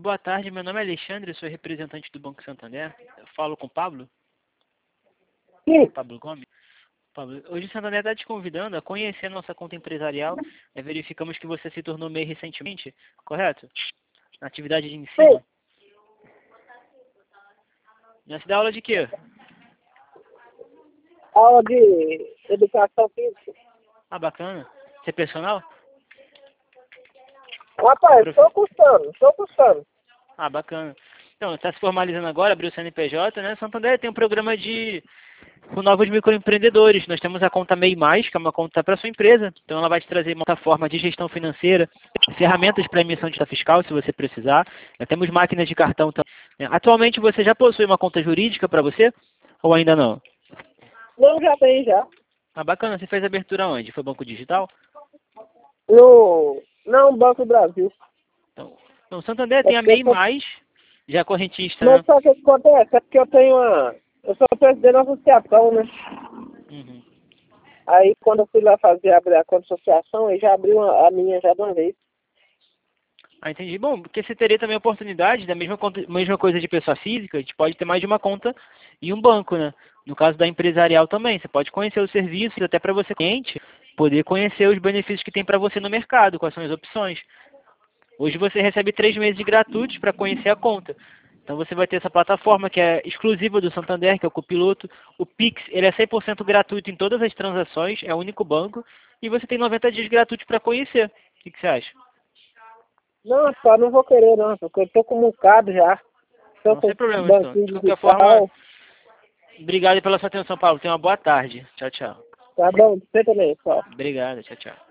boa tarde. Meu nome é Alexandre, sou representante do Banco Santander. Eu falo com o Pablo? Sim, Pablo Gomes? Pablo, hoje o Santander está te convidando a conhecer a nossa conta empresarial. Verificamos que você se tornou MEI recentemente, correto? Na atividade de sim. ensino. Já se dá aula de quê? Aula de educação física. Ah, bacana. Você é personal? Rapaz, Profe- estou cursando. Ah, bacana. Então, está se formalizando agora, abriu o CNPJ, né? Santander tem um programa com novos microempreendedores. Nós temos a conta MEI+, que é uma conta para sua empresa. Então, ela vai te trazer uma plataforma de gestão financeira, ferramentas para emissão de nota fiscal, se você precisar. Já temos máquinas de cartão também. Atualmente, você já possui uma conta jurídica para você? Ou ainda não? Não, já tem já. Ah, bacana. Você fez a abertura onde? Foi Banco Digital? Não, Banco do Brasil. Então, o Santander É tem a porque eu MEI+, sou, já correntista, mas né? só que o que acontece é porque eu tenho uma... Eu sou presidente da associação, né? Uhum. Aí quando eu fui lá abrir a conta de associação, eu já abri a minha já de uma vez. Ah, entendi. Bom, porque você teria também a oportunidade da mesma coisa de pessoa física, a gente pode ter mais de uma conta e um banco, né? No caso da empresarial também, você pode conhecer os serviços, até para você cliente, poder conhecer os benefícios que tem para você no mercado, quais são as opções. Hoje você recebe 3 meses de gratuitos para conhecer a conta. Então você vai ter essa plataforma que é exclusiva do Santander, que é o Copiloto. O Pix, ele é 100% gratuito em todas as transações, é o único banco. E você tem 90 dias gratuitos para conhecer. O que você acha? Não, só não vou querer não, porque eu tô comunicado já. Tô Não, com sem problema, então. banquinho De qualquer forma, digital. obrigado pela sua atenção, Paulo. Tenha uma boa tarde. Tchau, tchau. Tá bom, você também, só. Obrigado, tchau, tchau.